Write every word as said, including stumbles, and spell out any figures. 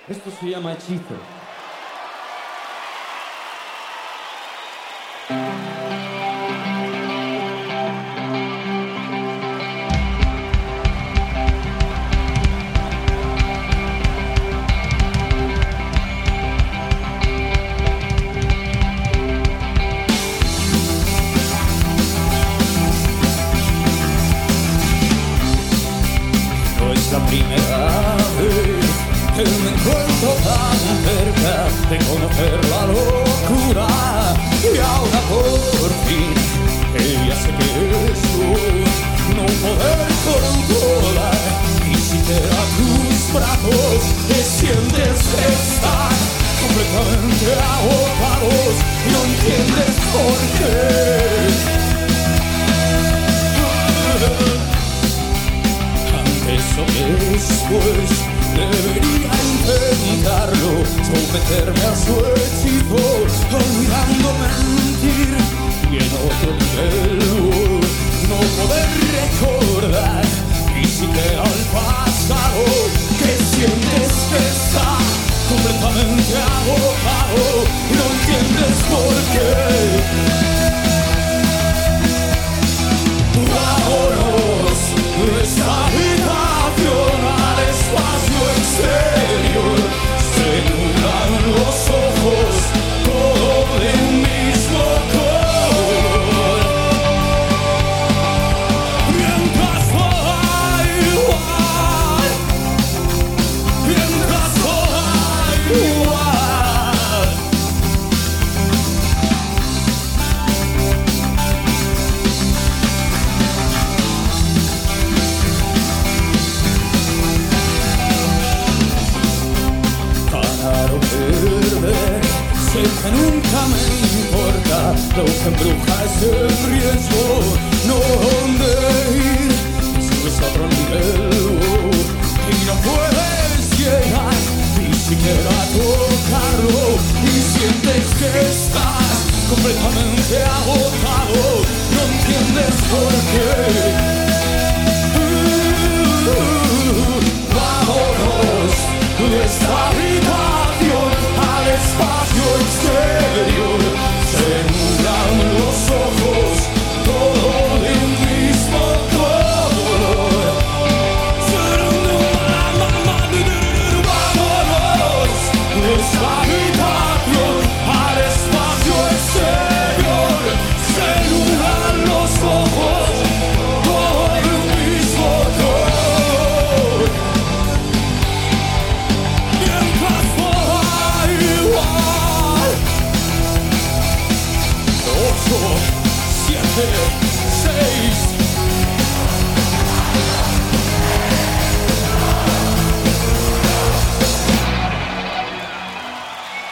Esto se llama hechizo. No es la primera vez que me encuentro tan cerca de conocer la locura, y ahora por fin ella sé que soy no poder controlar ni siquiera tus brazos, que sientes estar completamente agotados y no entiendes por qué. Antes o después debería intentarlo, someterme a su hechizo, olvidando mentir y en otro nivel no poder recordar ni siquiera el pasado, que sientes que está completamente agotado y no entiendes por qué. Vámonos de esta habitación al espacio exterior. Se nublan los ojos, todo de un mismo color. Mientras voy igual, mientras voy igual. Sé que nunca me importa, lo que embruja es el riesgo, no dónde ir, subes a otro nivel y no puedes llegar ni siquiera a tocarlo, y sientes que estás completamente agotado, no entiendes por qué. Uh, uh, vámonos de esta vida.